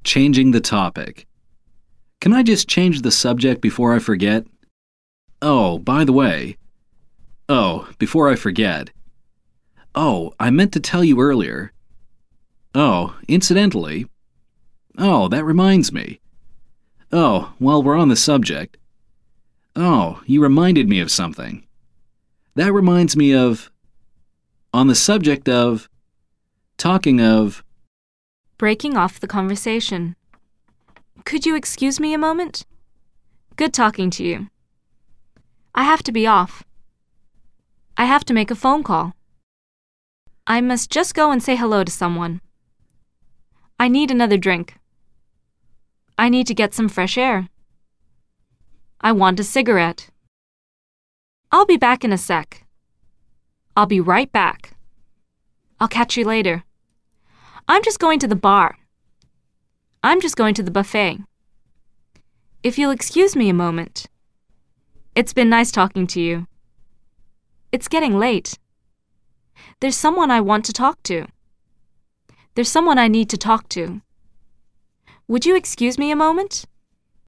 Changing the topic. Can I just change the subject before I forget? Oh, by the way. Oh, before I forget. Oh, I meant to tell you earlier. Oh, incidentally. Oh, that reminds me. Oh, while we're on the subject. Oh, you reminded me of something. That reminds me of... On the subject of... Talking of... Breaking off the conversation. Could you excuse me a moment? Good talking to you. I have to be off. I have to make a phone call. I must just go and say hello to someone. I need another drink. I need to get some fresh air. I want a cigarette. I'll be back in a sec. I'll be right back. I'll catch you later. I'm just going to the bar. I'm just going to the buffet. If you'll excuse me a moment. It's been nice talking to you. It's getting late. There's someone I want to talk to. There's someone I need to talk to. Would you excuse me a moment?